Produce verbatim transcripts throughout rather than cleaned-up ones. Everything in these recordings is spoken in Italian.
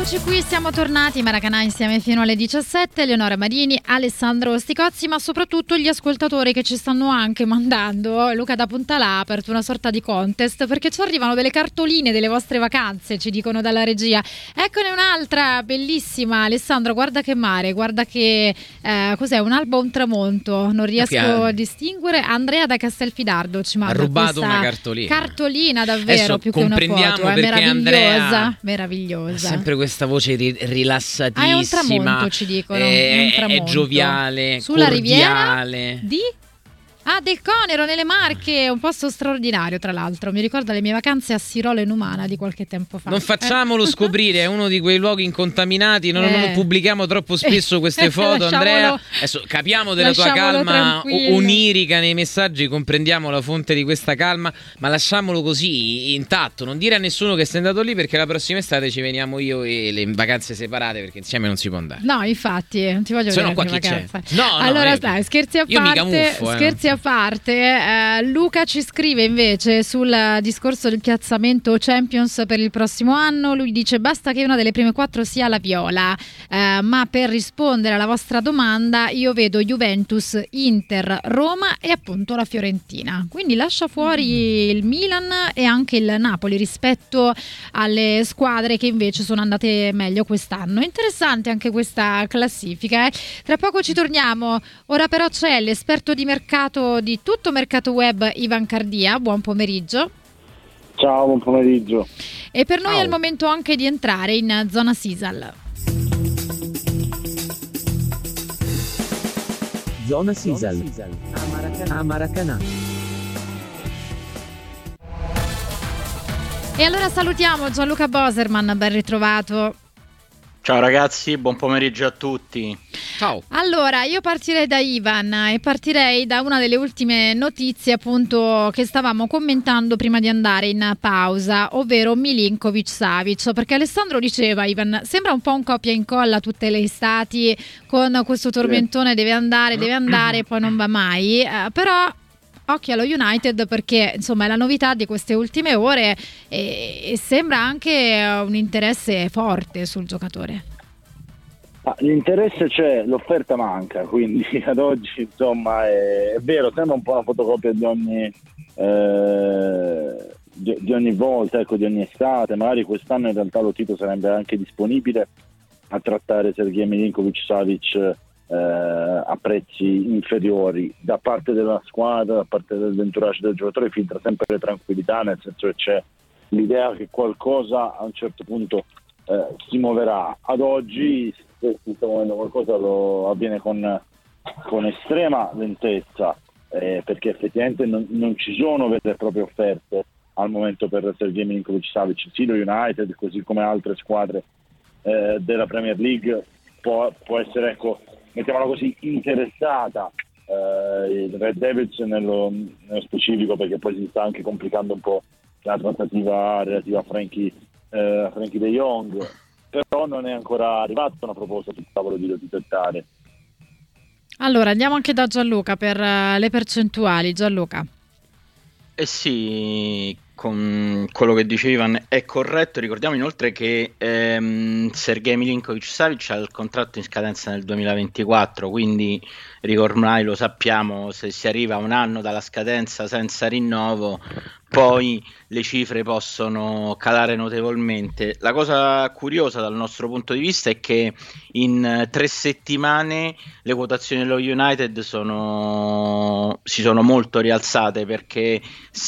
Eccoci qui, siamo tornati, Maracanã insieme fino alle diciassette, Eleonora Marini, Alessandro Sticozzi, ma soprattutto gli ascoltatori che ci stanno anche mandando. Luca da Puntalà ha aperto una sorta di contest perché ci arrivano delle cartoline delle vostre vacanze, ci dicono dalla regia. Eccone un'altra bellissima, Alessandro, guarda che mare, guarda che eh, cos'è, un'alba o un tramonto, non riesco a distinguere. Andrea da Castelfidardo ci manda ha rubato questa una cartolina cartolina davvero. Adesso più che una foto, è meravigliosa, Andrea meravigliosa. Sempre questa voce ri- rilassatissima. Ah, è un tramonto, ci dicono. È, è, un tramonto. È gioviale, sulla cordiale. Riviera di Ah, del Conero, nelle Marche, un posto straordinario tra l'altro, mi ricorda le mie vacanze a Sirolo in Umana di qualche tempo fa. Non facciamolo eh. scoprire, è uno di quei luoghi incontaminati, non, eh. non pubblichiamo troppo spesso queste foto, Andrea. Adesso capiamo della tua calma tranquillo. onirica nei messaggi, comprendiamo la fonte di questa calma, ma lasciamolo così, intatto, non dire a nessuno che sei andato lì perché la prossima estate ci veniamo io e le vacanze separate perché insieme non si può andare. No, infatti, non ti voglio Se vedere no, qua in chi vacanza. C'è? No, allora, no, dai, scherzi a io parte, mica muffo, eh. scherzi a parte, eh, Luca ci scrive invece sul discorso del piazzamento Champions per il prossimo anno. Lui dice basta che una delle prime quattro sia la Viola, eh, ma per rispondere alla vostra domanda io vedo Juventus, Inter, Roma e appunto la Fiorentina, quindi lascia fuori il Milan e anche il Napoli rispetto alle squadre che invece sono andate meglio quest'anno. Interessante anche questa classifica, eh. Tra poco ci torniamo, ora però c'è l'esperto di mercato di tutto mercato web Ivan Cardia. Buon pomeriggio. Ciao, buon pomeriggio. E per noi Ciao. è il momento anche di entrare in zona Sisal. Zona Sisal a Maracanã. E allora salutiamo Gianluca Boserman, ben ritrovato. Ciao ragazzi, buon pomeriggio a tutti. Ciao. Allora, io partirei da Ivan e partirei da una delle ultime notizie appunto che stavamo commentando prima di andare in pausa, ovvero Milinkovic-Savic, perché Alessandro diceva, Ivan, sembra un po' un copia e incolla tutte le estati con questo tormentone, deve andare, deve andare e poi non va mai, eh, però occhio allo United perché insomma è la novità di queste ultime ore e, e sembra anche un interesse forte sul giocatore. Ah, l'interesse c'è, l'offerta manca, quindi ad oggi insomma è, è vero, sembra un po' una fotocopia di ogni eh, di, di ogni volta, ecco, di ogni estate. Magari quest'anno in realtà lo Tito sarebbe anche disponibile a trattare Sergej Milinkovic-Savic Eh, a prezzi inferiori. Da parte della squadra, da parte del entourage del giocatore filtra sempre tranquillità, nel senso che c'è l'idea che qualcosa a un certo punto eh, si muoverà. Ad oggi se si sta muovendo qualcosa lo avviene con, con estrema lentezza, eh, perché effettivamente non, non ci sono vere e proprie offerte al momento per Sergej Milinkovic-Savic. Sì, lo United, così come altre squadre eh, della Premier League può, può essere, ecco, mettiamola così, interessata, eh, il Red Devils nello, nello specifico, perché poi si sta anche complicando un po' la trattativa relativa a Frankie, eh, a Frankie de Jong, però non è ancora arrivata una proposta sul tavolo di Titettare. Allora andiamo anche da Gianluca per uh, le percentuali. Gianluca. Eh sì, con quello che dice Ivan è corretto. Ricordiamo inoltre che ehm, Sergej Milinkovic-Savic ha il contratto in scadenza nel duemilaventiquattro, quindi ormai lo sappiamo, se si arriva a un anno dalla scadenza senza rinnovo poi le cifre possono calare notevolmente. La cosa curiosa dal nostro punto di vista è che in tre settimane le quotazioni dello United sono, si sono molto rialzate, perché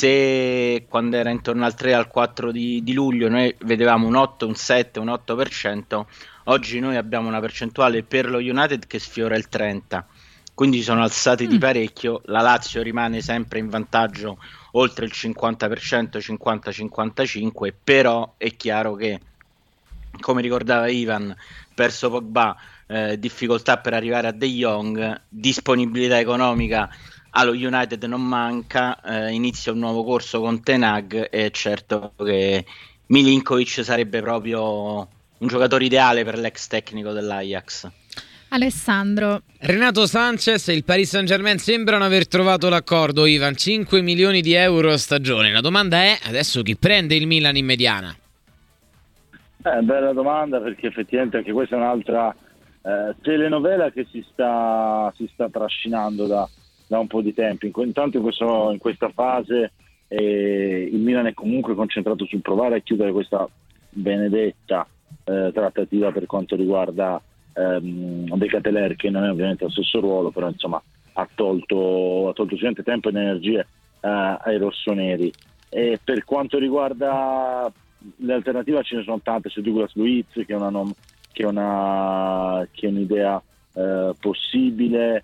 se quando era intorno al tre al quattro di, di luglio noi vedevamo un otto, un sette, un otto per cento, oggi noi abbiamo una percentuale per lo United che sfiora il trenta, quindi sono alzati mm. di parecchio. La Lazio rimane sempre in vantaggio oltre il cinquanta per cento, cinquanta cinquantacinque, però è chiaro che, come ricordava Ivan, perso Pogba, eh, difficoltà per arrivare a De Jong, disponibilità economica allo United non manca, eh, inizia un nuovo corso con Ten Hag e certo che Milinkovic sarebbe proprio un giocatore ideale per l'ex tecnico dell'Ajax. Alessandro. Renato Sanchez e il Paris Saint-Germain sembrano aver trovato l'accordo, Ivan, cinque milioni di euro a stagione. La domanda è adesso chi prende il Milan in mediana? Eh, bella domanda, perché effettivamente anche questa è un'altra eh, telenovela che si sta, si sta trascinando da, da un po' di tempo. In, intanto in, questo, in questa fase eh, il Milan è comunque concentrato sul provare a chiudere questa benedetta eh, trattativa per quanto riguarda ehm, De Ketelaere, che non è ovviamente lo stesso ruolo, però insomma ha tolto, ha tolto sufficiente tempo ed energie eh, ai rossoneri. E per quanto riguarda le alternative ce ne sono tante, c'è Douglas Luiz che è, una nom- che è, una, che è un'idea eh, possibile,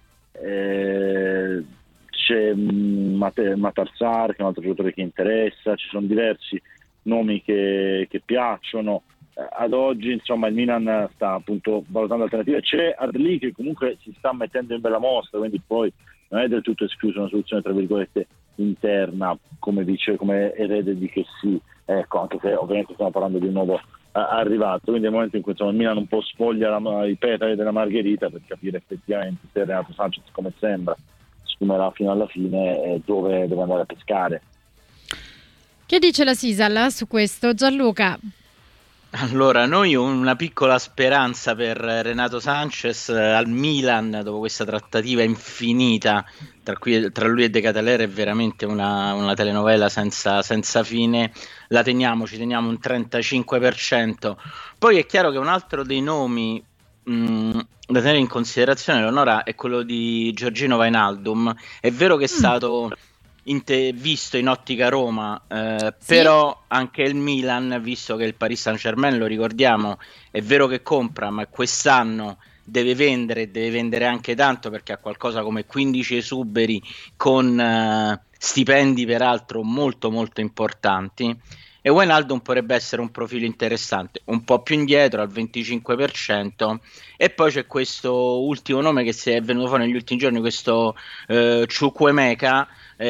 eh, c'è Mate- Matarsar che è un altro giocatore che interessa, ci sono diversi nomi che, che piacciono. Ad oggi insomma il Milan sta appunto valutando alternative, c'è Adli che comunque si sta mettendo in bella mostra, quindi poi non è del tutto esclusa una soluzione tra virgolette interna come dice, come erede di che sì, ecco, anche se ovviamente stiamo parlando di un nuovo uh, arrivato, quindi nel momento in cui insomma il Milan un po' sfoglia la, i petali della margherita per capire effettivamente se Renato Sanchez, come sembra, sfumerà fino alla fine e dove deve andare a pescare. Che dice la Sisal su questo, Gianluca? Allora, noi una piccola speranza per Renato Sanchez eh, al Milan dopo questa trattativa infinita tra, cui, tra lui e De Ketelaere è veramente una, una telenovela senza, senza fine, la teniamo, ci teniamo un trentacinque per cento. Poi è chiaro che un altro dei nomi mh, da tenere in considerazione, Leonora, è quello di Georgino Wijnaldum. È vero che è stato... In te, visto in ottica Roma, eh, sì. Però anche il Milan, visto che il Paris Saint-Germain, lo ricordiamo, è vero che compra, ma quest'anno deve vendere, deve vendere anche tanto perché ha qualcosa come quindici esuberi con eh, stipendi peraltro molto molto importanti, e Wijnaldum potrebbe essere un profilo interessante, un po' più indietro al venticinque per cento. E poi c'è questo ultimo nome che si è venuto fuori negli ultimi giorni, questo eh, Chukwuemeka,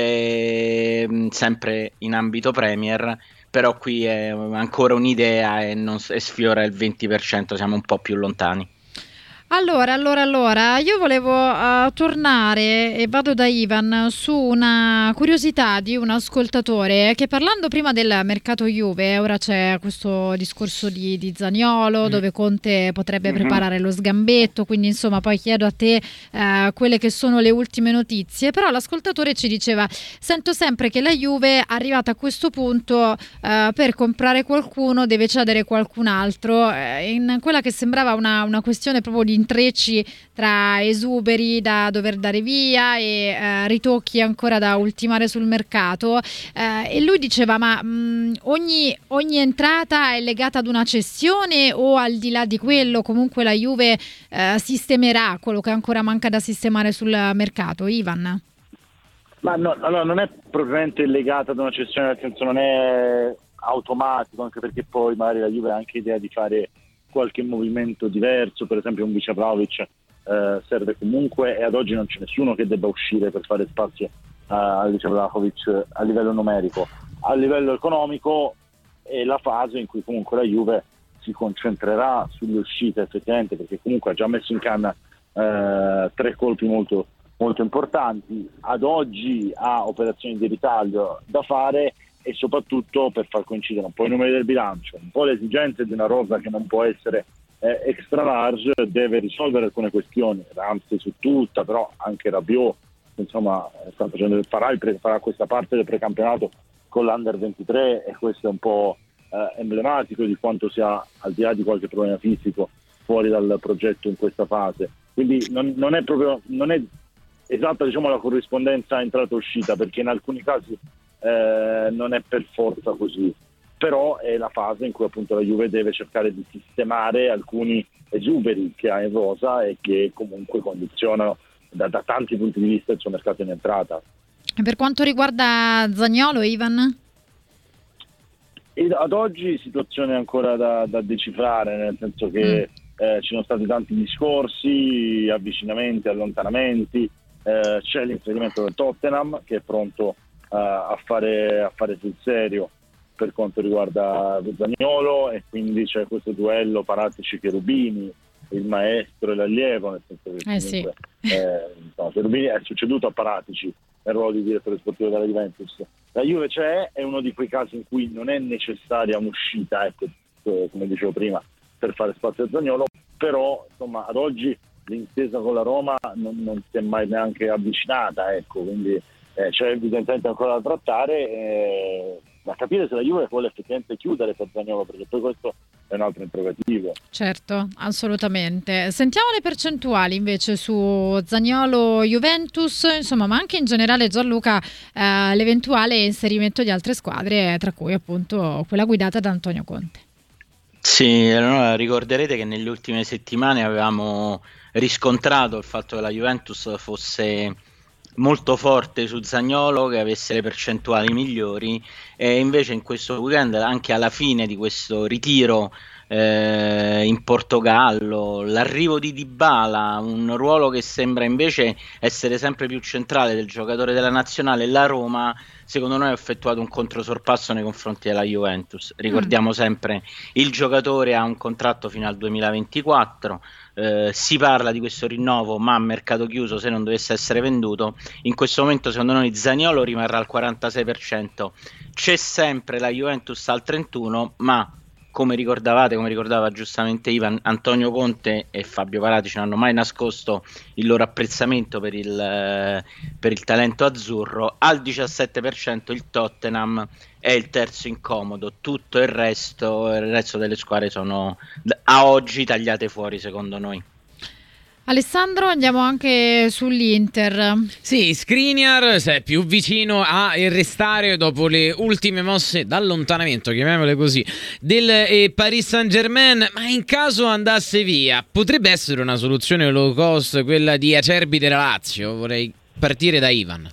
eh, sempre in ambito Premier, però qui è ancora un'idea e, non, e sfiora il venti per cento, siamo un po' più lontani. Allora, allora, allora, io volevo uh, tornare e vado da Ivan su una curiosità di un ascoltatore che, parlando prima del mercato Juve, ora c'è questo discorso di, di Zaniolo, mm. dove Conte potrebbe mm-hmm. preparare lo sgambetto, quindi insomma poi chiedo a te uh, quelle che sono le ultime notizie, però l'ascoltatore ci diceva: sento sempre che la Juve, arrivata a questo punto, uh, per comprare qualcuno deve cedere qualcun altro, uh, in quella che sembrava una, una questione proprio di intrecci tra esuberi da dover dare via e eh, ritocchi ancora da ultimare sul mercato, eh, e lui diceva: ma mh, ogni, ogni entrata è legata ad una cessione, o al di là di quello comunque la Juve eh, sistemerà quello che ancora manca da sistemare sul mercato? Ivan? Ma no, allora non è propriamente legata ad una cessione, nel senso non è automatico, anche perché poi magari la Juve ha anche idea di fare qualche movimento diverso, per esempio un Vice Vlahovic eh, serve comunque, e ad oggi non c'è nessuno che debba uscire per fare spazio uh, al Vice Vlahovic a livello numerico. A livello economico è la fase in cui comunque la Juve si concentrerà sulle uscite effettivamente, perché comunque ha già messo in canna eh, tre colpi molto, molto importanti, ad oggi ha operazioni di ritaglio da fare e soprattutto per far coincidere un po' i numeri del bilancio, un po' le esigenze di una rosa che non può essere eh, extra large, deve risolvere alcune questioni, Ramsey su tutta, però anche Rabiot, insomma sta facendo, farà, il pre, farà questa parte del precampionato con l'Under ventitré, e questo è un po' eh, emblematico di quanto sia, al di là di qualche problema fisico, fuori dal progetto in questa fase. Quindi non, non è proprio, non è esatta, diciamo, la corrispondenza entrata-uscita, perché in alcuni casi Eh, non è per forza così, però è la fase in cui appunto la Juve deve cercare di sistemare alcuni esuberi che ha in rosa e che comunque condizionano da, da tanti punti di vista il suo mercato in entrata. E per quanto riguarda Zaniolo, Ivan? E ad oggi situazione ancora da, da decifrare, nel senso che mm. eh, ci sono stati tanti discorsi, avvicinamenti, allontanamenti, eh, c'è l'inserimento del Tottenham che è pronto Uh, a fare a fare sul serio per quanto riguarda Zaniolo, e quindi c'è questo duello Paratici-Cherubini, il maestro e l'allievo, nel senso che eh sì. eh, no, Cherubini è succeduto a Paratici nel ruolo di direttore sportivo della Juventus. La Juve c'è, è uno di quei casi in cui non è necessaria un'uscita, ecco, eh, come dicevo prima, per fare spazio a Zaniolo, però insomma ad oggi l'intesa con la Roma non, non si è mai neanche avvicinata, ecco, quindi eh, c'è evidentemente ancora da trattare, eh, da capire se la Juve vuole effettivamente chiudere per Zaniolo, perché poi questo è un altro interrogativo. Certo, assolutamente. Sentiamo le percentuali invece su Zaniolo Juventus, insomma, ma anche in generale, Gianluca, eh, l'eventuale inserimento di altre squadre, tra cui appunto quella guidata da Antonio Conte. Sì, allora ricorderete che nelle ultime settimane avevamo riscontrato il fatto che la Juventus fosse molto forte su Zaniolo, che avesse le percentuali migliori, e invece in questo weekend, anche alla fine di questo ritiro eh, in Portogallo, l'arrivo di Dybala, un ruolo che sembra invece essere sempre più centrale del giocatore della nazionale, la Roma secondo noi ha effettuato un controsorpasso nei confronti della Juventus. Ricordiamo mm. sempre, il giocatore ha un contratto fino al duemilaventiquattro, eh, si parla di questo rinnovo ma a mercato chiuso se non dovesse essere venduto. In questo momento secondo noi Zaniolo rimarrà al quarantasei per cento, c'è sempre la Juventus al trentuno per cento, ma come ricordavate, come ricordava giustamente Ivan, Antonio Conte e Fabio Paratici non hanno mai nascosto il loro apprezzamento per il, eh, per il talento azzurro. Al diciassette per cento il Tottenham è il terzo incomodo, tutto il resto, il resto delle squadre sono a oggi tagliate fuori secondo noi. Alessandro, andiamo anche sull'Inter. Sì, Skriniar è più vicino a restare dopo le ultime mosse d'allontanamento, chiamiamole così, del eh, Paris Saint-Germain, ma in caso andasse via potrebbe essere una soluzione low cost quella di Acerbi della Lazio. Vorrei partire da Ivan.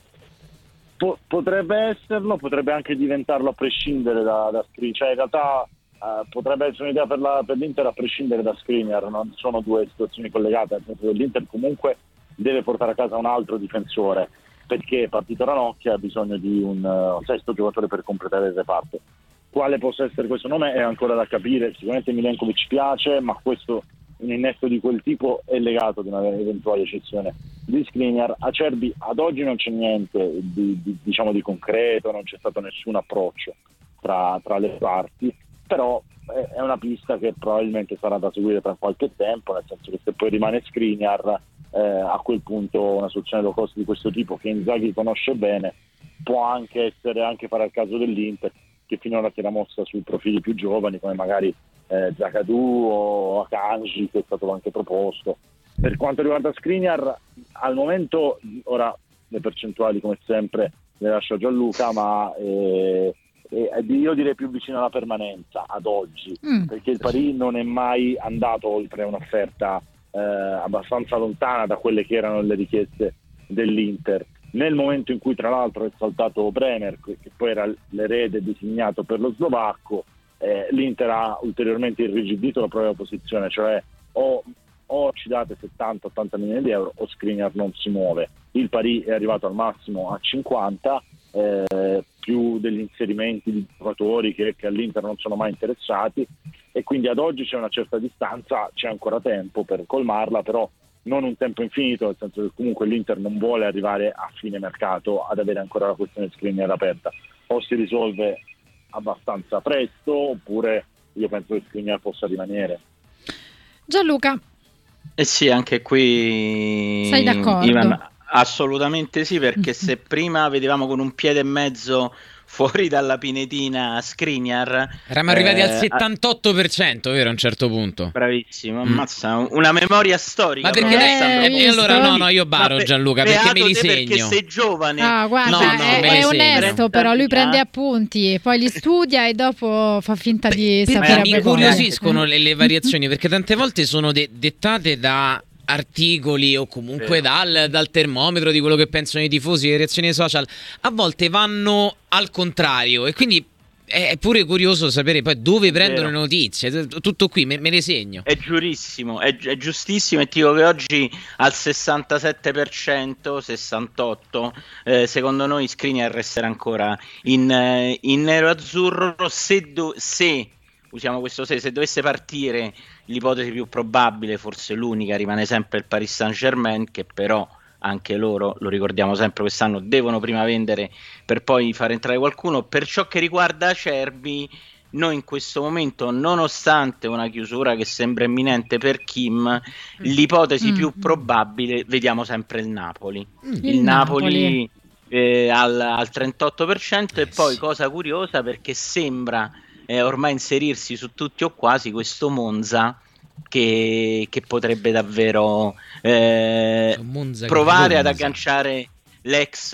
Po- potrebbe esserlo, potrebbe anche diventarlo a prescindere da, da Skriniar, cioè in realtà Uh, potrebbe essere un'idea per, la, per l'Inter a prescindere da Skriniar, non sono due situazioni collegate, nel senso che l'Inter comunque deve portare a casa un altro difensore, perché partito Ranocchia ha bisogno di un uh, sesto giocatore per completare il reparto. Quale possa essere questo nome è ancora da capire, sicuramente Milenkovic piace, ma questo, un innesto di quel tipo è legato ad una eventuale cessione di Skriniar. Acerbi ad oggi non c'è niente di, di, diciamo di concreto, non c'è stato nessun approccio tra, tra le parti, però è una pista che probabilmente sarà da seguire tra qualche tempo, nel senso che se poi rimane Skriniar, eh, a quel punto una soluzione low cost di questo tipo che Inzaghi conosce bene può anche essere, anche fare il caso dell'Inter, che finora si era mossa sui profili più giovani come magari eh, Zagadou o Akanji, che è stato anche proposto. Per quanto riguarda Skriniar, al momento, ora le percentuali come sempre le lascio a Gianluca, ma eh, io direi più vicino alla permanenza ad oggi, mm. perché il Paris non è mai andato oltre un'offerta eh, abbastanza lontana da quelle che erano le richieste dell'Inter. Nel momento in cui tra l'altro è saltato Bremer, che poi era l'erede designato per lo slovacco, eh, l'Inter ha ulteriormente irrigidito la propria posizione, cioè o, o ci date settanta ottanta milioni di euro o Skriniar non si muove. Il Paris è arrivato al massimo a cinquanta, eh, più degli inserimenti di giocatori che, che all'Inter non sono mai interessati, e quindi ad oggi c'è una certa distanza, c'è ancora tempo per colmarla, però non un tempo infinito, nel senso che comunque l'Inter non vuole arrivare a fine mercato ad avere ancora la questione Skriniar aperta. O si risolve abbastanza presto, oppure io penso che Skriniar possa rimanere. Gianluca. Eh sì, anche qui sei d'accordo? Ivan, assolutamente sì, perché se prima vedevamo con un piede e mezzo fuori dalla pinetina Skriniar, eravamo eh, arrivati al settantotto per cento, vero, a un certo punto. Bravissimo, ammazza, mm. una memoria storica. Ma perché lei, e allora no, no, io baro per, Gianluca, perché me li segno. Perché sei giovane. Ah, guarda, no, no, è, è onesto, però lui prende appunti, poi li studia e dopo fa finta di sapere. Mi incuriosiscono le, le variazioni, perché tante volte sono de- dettate da articoli o comunque dal, dal termometro di quello che pensano i tifosi, le reazioni social, a volte vanno al contrario, e quindi è pure curioso sapere poi dove è prendono vero. le notizie. Tutto qui, me, me le segno. È giurissimo, è, è giustissimo, e ti dico che oggi al sessantasette per cento, sessantotto per cento, eh, secondo noi Skriniar resterà ancora in, eh, in nero-azzurro. Se, do, se usiamo questo se, se dovesse partire, l'ipotesi più probabile, forse l'unica, rimane sempre il Paris Saint-Germain, che però anche loro, lo ricordiamo sempre, quest'anno devono prima vendere per poi far entrare qualcuno. Per ciò che riguarda Acerbi, noi in questo momento, nonostante una chiusura che sembra imminente per Kim, l'ipotesi mm. più probabile, vediamo sempre il Napoli. Mm. Il, il Napoli, Napoli eh, al, al trentotto per cento e poi, cosa curiosa, perché sembra eh, ormai inserirsi su tutti o quasi questo Monza che, che potrebbe davvero eh, provare ad agganciare L'ex,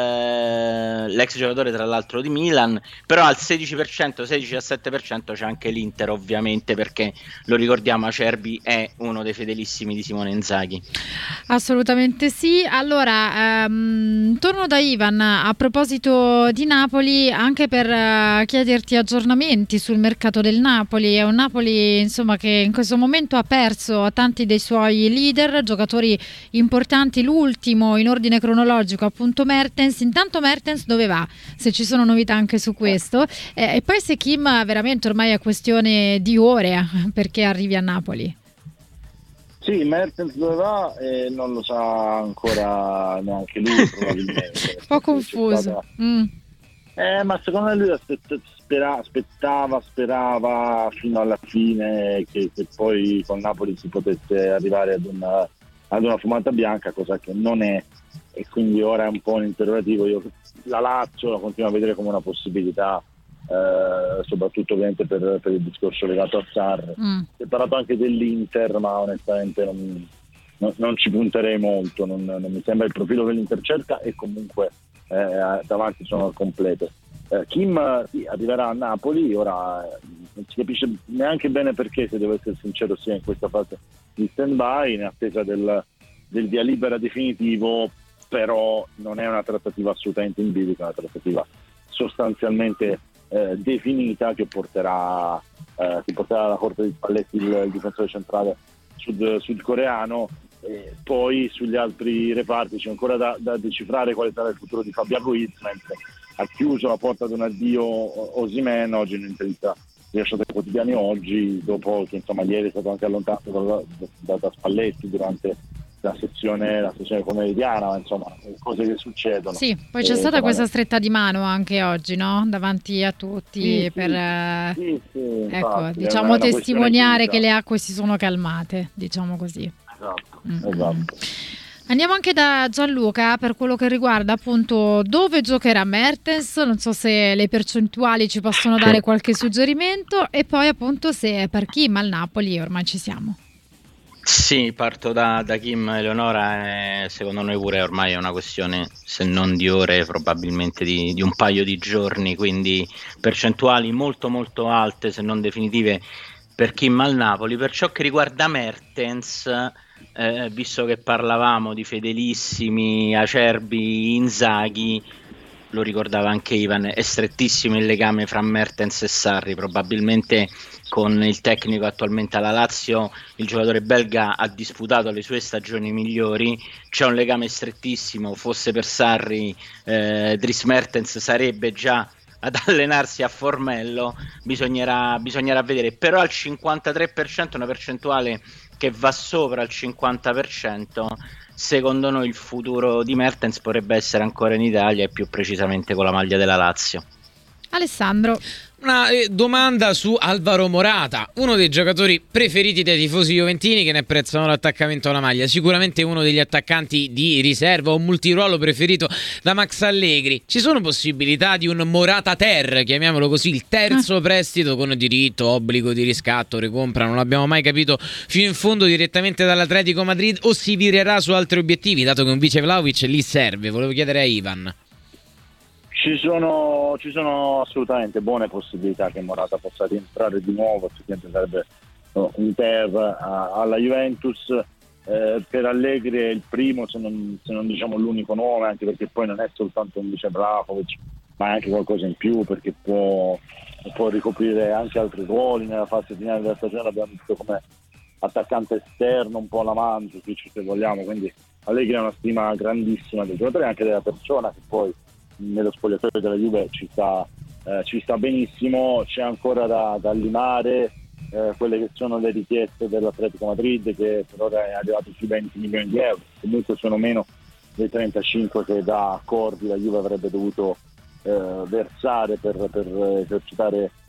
eh, l'ex giocatore tra l'altro di Milan, però al sedici per cento, sedici diciassette per cento c'è anche l'Inter, ovviamente, perché lo ricordiamo, Acerbi è uno dei fedelissimi di Simone Inzaghi. Assolutamente sì. Allora ehm, torno da Ivan a proposito di Napoli, anche per uh, chiederti aggiornamenti sul mercato del Napoli. È un Napoli, insomma, che in questo momento ha perso tanti dei suoi leader, giocatori importanti. L'ultimo in ordine cronologico, appunto, Mertens. Intanto Mertens dove va? Se ci sono novità anche su questo, eh, e poi se Kim veramente ormai è questione di ore perché arrivi a Napoli. Sì, Mertens dove va eh, non lo sa ancora neanche lui, probabilmente. Un po' confuso. Stata... Mm. Eh, ma secondo me lui aspetta, spera, aspettava, sperava fino alla fine che, che poi con Napoli si potesse arrivare ad una, ad una fumata bianca, cosa che non è. E quindi ora è un po' un interrogativo. Io la Lazio la continuo a vedere come una possibilità, eh, soprattutto ovviamente per, per il discorso legato a Sarri. Mm. Si è parlato anche dell'Inter, ma onestamente non, non, non ci punterei molto, non, non mi sembra il profilo che l'Inter cerca, e comunque eh, davanti sono al completo. eh, Kim sì, arriverà a Napoli, ora eh, non si capisce neanche bene perché, se devo essere sincero, sia in questa fase di stand-by in attesa del, del via libera definitivo, però non è una trattativa assolutamente in bilico, è una trattativa sostanzialmente eh, definita che porterà, eh, che porterà alla corte di Spalletti il, il difensore centrale sud, sudcoreano. E poi sugli altri reparti c'è ancora da, da decifrare quale sarà il futuro di Fabian Ruiz, mentre ha chiuso la porta ad un addio Osimhen oggi in un'intervista rilasciata ai quotidiani oggi, dopo che insomma ieri è stato anche allontanato da, da, da Spalletti durante la sezione, la sezione pomeridiana, insomma, cose che succedono. Sì, poi c'è e, stata questa stretta di mano anche oggi, no? Davanti a tutti, sì, per sì, sì, ecco, infatti, diciamo testimoniare che le acque si sono calmate, diciamo così. Esatto, mm. esatto. Andiamo anche da Gianluca per quello che riguarda appunto dove giocherà Mertens, non so se le percentuali ci possono dare qualche suggerimento, e poi appunto se per Kim al Napoli ormai ci siamo. Sì, parto da, da Kim Eleonora, eh, secondo noi pure ormai è una questione, se non di ore, probabilmente di, di un paio di giorni, quindi percentuali molto molto alte, se non definitive, per Kim al Napoli. Per ciò che riguarda Mertens, eh, visto che parlavamo di fedelissimi, Acerbi, Inzaghi, lo ricordava anche Ivan, è strettissimo il legame fra Mertens e Sarri. Probabilmente con il tecnico attualmente alla Lazio, il giocatore belga ha disputato le sue stagioni migliori, c'è un legame strettissimo. Fosse per Sarri, eh, Dries Mertens sarebbe già ad allenarsi a Formello, bisognerà, bisognerà vedere, però al cinquantatré per cento, una percentuale che va sopra il cinquanta per cento, secondo noi il futuro di Mertens potrebbe essere ancora in Italia, e più precisamente con la maglia della Lazio. Alessandro, una eh, domanda su Alvaro Morata, uno dei giocatori preferiti dai tifosi juventini che ne apprezzano l'attaccamento alla maglia, sicuramente uno degli attaccanti di riserva o multiruolo preferito da Max Allegri. Ci sono possibilità di un Morata ter, chiamiamolo così, il terzo ah. prestito con diritto, obbligo di riscatto, recompra, non l'abbiamo mai capito fino in fondo, direttamente dall'Atletico Madrid, o si virerà su altri obiettivi, dato che un vice Vlahovic lì serve? Volevo chiedere a Ivan. Ci sono, ci sono assolutamente buone possibilità che Morata possa rientrare di nuovo, effettivamente sarebbe un ter a, alla Juventus. Eh, per Allegri è il primo, se non, se non diciamo l'unico nome, anche perché poi non è soltanto un vice Vlahovic, ma è anche qualcosa in più, perché può, può ricoprire anche altri ruoli. Nella fase finale della stagione l'abbiamo visto come attaccante esterno, un po' all'avanti, se vogliamo, quindi Allegri ha una stima grandissima del giocatore e anche della persona, che poi nello spogliatoio della Juve ci sta, eh, ci sta benissimo. C'è ancora da, da limare eh, quelle che sono le richieste dell'Atletico Madrid, che per ora è arrivato sui venti milioni di euro, comunque sono meno dei trentacinque che da accordi la Juve avrebbe dovuto eh, versare per, per esercitare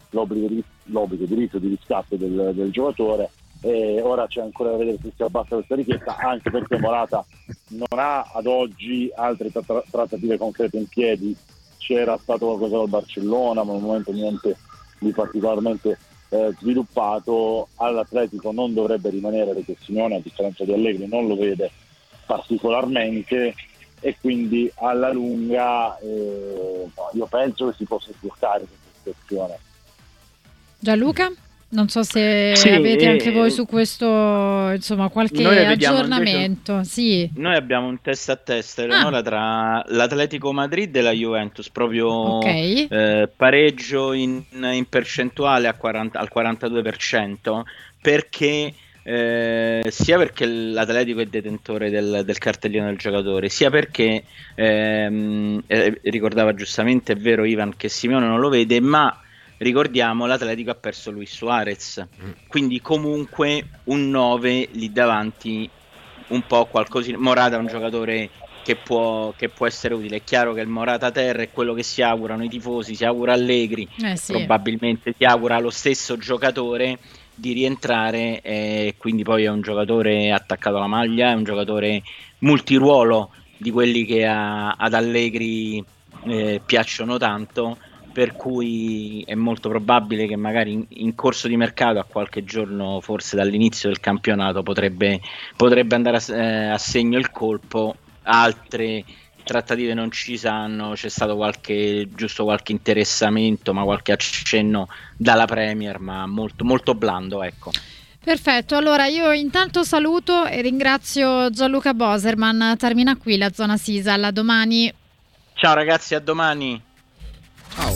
l'obbligo di, l'obbligo diritto di riscatto del, del giocatore, e ora c'è ancora da vedere se si abbassa questa richiesta, anche perché Morata non ha ad oggi altre tra- trattative concrete in piedi. C'era stato qualcosa dal Barcellona, ma al momento niente di particolarmente eh, sviluppato. All'Atletico non dovrebbe rimanere, perché Simeone, a differenza di Allegri, non lo vede particolarmente, e quindi alla lunga eh, io penso che si possa sbloccare questa situazione. Gianluca? Non so se sì, avete anche eh, voi su questo, insomma, qualche aggiornamento. Invece, sì. Noi abbiamo un testa a testa, Eleonora, ah. tra l'Atletico Madrid e la Juventus, proprio okay. eh, pareggio in, in percentuale a quaranta, al quarantadue per cento, perché eh, sia perché l'Atletico è detentore del, del cartellino del giocatore, sia perché ehm, eh, ricordava giustamente, è vero Ivan, che Simeone non lo vede, ma ricordiamo, l'Atletico ha perso Luis Suarez, quindi comunque un nove lì davanti, un po' qualcosina. Morata è un giocatore che può, che può essere utile. È chiaro che il Morata terra è quello che si augurano i tifosi, si augura Allegri, eh sì. probabilmente si augura lo stesso giocatore di rientrare, e quindi poi è un giocatore attaccato alla maglia, è un giocatore multiruolo, di quelli che a, ad Allegri eh, piacciono tanto, per cui è molto probabile che magari in, in corso di mercato, a qualche giorno forse dall'inizio del campionato, potrebbe, potrebbe andare a, eh, a segno il colpo. Altre trattative non ci sanno, c'è stato qualche giusto qualche interessamento, ma qualche accenno dalla Premier, ma molto, molto blando, ecco. Perfetto, allora io intanto saluto e ringrazio Gianluca Boserman. Termina qui la zona Sisal, a domani. Ciao ragazzi, a domani. Ciao.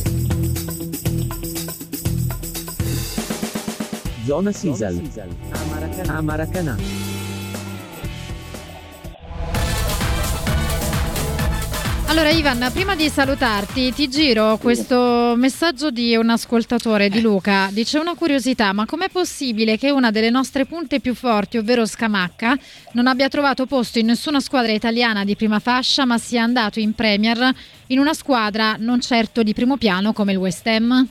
Zona Sisal a Maracanã. Allora Ivan, prima di salutarti ti giro questo messaggio di un ascoltatore, di Luca. Dice: una curiosità, ma com'è possibile che una delle nostre punte più forti, ovvero Scamacca, non abbia trovato posto in nessuna squadra italiana di prima fascia, ma sia andato in Premier in una squadra non certo di primo piano come il West Ham?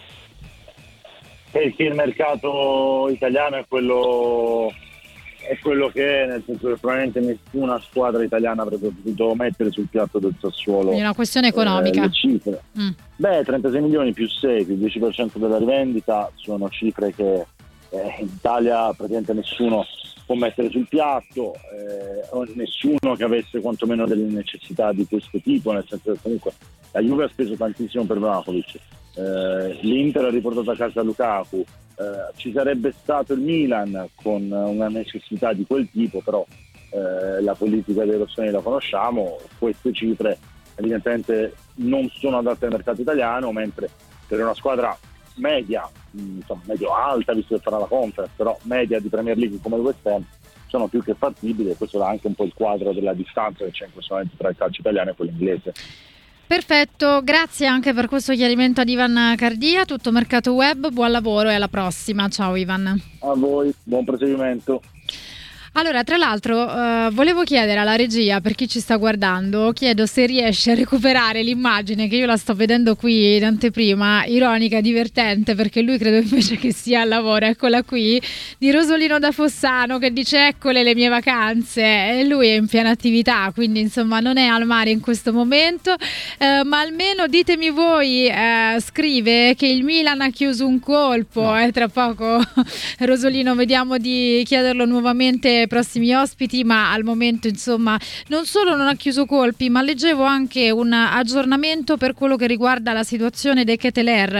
Perché il mercato italiano è quello è quello che è, nel senso che probabilmente nessuna squadra italiana avrebbe potuto mettere sul piatto del Sassuolo. È una questione economica. Eh, le cifre. Mm. Beh, trentasei milioni più sei, più il dieci per cento della rivendita, sono cifre che eh, in Italia praticamente nessuno può mettere sul piatto, eh, o nessuno che avesse quantomeno delle necessità di questo tipo, nel senso che comunque la Juve ha speso tantissimo per Vlahovic, eh, l'Inter ha riportato a casa Lukaku, eh, ci sarebbe stato il Milan con una necessità di quel tipo, però eh, la politica dei rossoneri la conosciamo, queste cifre evidentemente non sono adatte al mercato italiano, mentre per una squadra media, insomma medio alta, visto che farà la Conference, però media di Premier League come il West Ham, sono più che fattibili, e questo dà anche un po' il quadro della distanza che c'è in questo momento tra il calcio italiano e quello inglese. Perfetto, grazie anche per questo chiarimento ad Ivan Cardia. Tutto Mercato Web, buon lavoro e alla prossima. Ciao Ivan. A voi, buon proseguimento. Allora, tra l'altro, uh, volevo chiedere alla regia, per chi ci sta guardando, chiedo se riesce a recuperare l'immagine, che io la sto vedendo qui in anteprima, ironica, divertente, perché lui credo invece che sia al lavoro, eccola qui, di Rosolino da Fossano che dice: eccole le mie vacanze, e lui è in piena attività, quindi insomma non è al mare in questo momento, uh, ma almeno ditemi voi, uh, scrive che il Milan ha chiuso un colpo, no. eh, tra poco Rosolino vediamo di chiederlo nuovamente prossimi ospiti, ma al momento insomma non solo non ha chiuso colpi, ma leggevo anche un aggiornamento per quello che riguarda la situazione dei Ketelaere,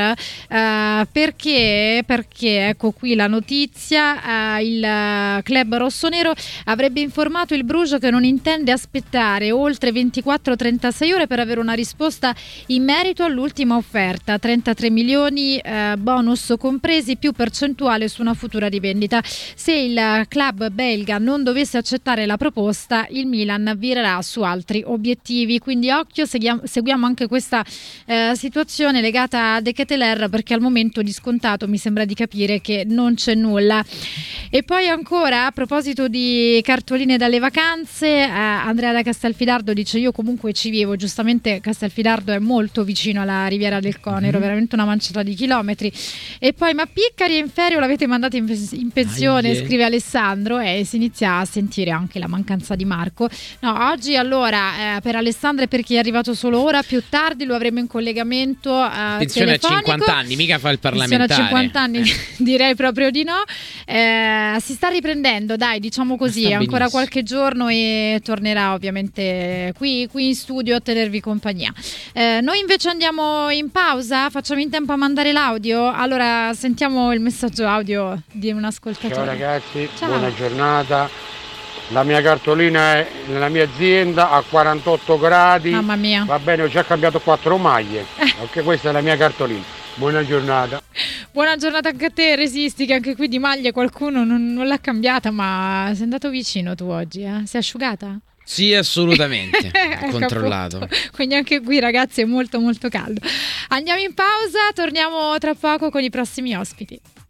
eh, perché perché ecco qui la notizia, eh, il club rossonero avrebbe informato il Bruges che non intende aspettare oltre ventiquattro trentasei ore per avere una risposta in merito all'ultima offerta, trentatré milioni, eh, bonus compresi, più percentuale su una futura rivendita. Se il club belga Sampdoria non dovesse accettare la proposta, il Milan virerà su altri obiettivi, quindi occhio, seguiamo, seguiamo anche questa eh, situazione legata a De Ketelaere, perché al momento di scontato mi sembra di capire che non c'è nulla. E poi ancora, a proposito di cartoline dalle vacanze, eh, Andrea da Castelfidardo dice: io comunque ci vivo. Giustamente Castelfidardo è molto vicino alla Riviera del Conero, mm-hmm. veramente una manciata di chilometri. E poi, ma Piccari e Inferio l'avete mandato in, in pensione, ah, yeah. scrive Alessandro, e si inizia a sentire anche la mancanza di Marco. No, oggi allora eh, per Alessandro e per chi è arrivato solo ora, più tardi lo avremo in collegamento eh, pensione telefonico. a cinquanta anni, mica fa il parlamentare. Pensione a cinquanta anni direi proprio di no. Eh, si sta riprendendo, dai, diciamo così, ancora benissimo. Qualche giorno e tornerà ovviamente qui, qui in studio a tenervi compagnia. Eh, noi invece andiamo in pausa, facciamo in tempo a mandare l'audio. Allora sentiamo il messaggio audio di un ascoltatore. Ciao ragazzi, ciao. Buona giornata. La mia cartolina è nella mia azienda a quarantotto gradi. Mamma mia. Va bene, ho già cambiato quattro maglie. Ok, questa è la mia cartolina. Buona giornata. Buona giornata anche a te, resisti, che anche qui di maglie qualcuno non, non l'ha cambiata, ma sei andato vicino tu oggi, eh? Sei asciugata? Sì, assolutamente, ho controllato. Appunto. Quindi anche qui ragazzi è molto molto caldo. Andiamo in pausa, torniamo tra poco con i prossimi ospiti.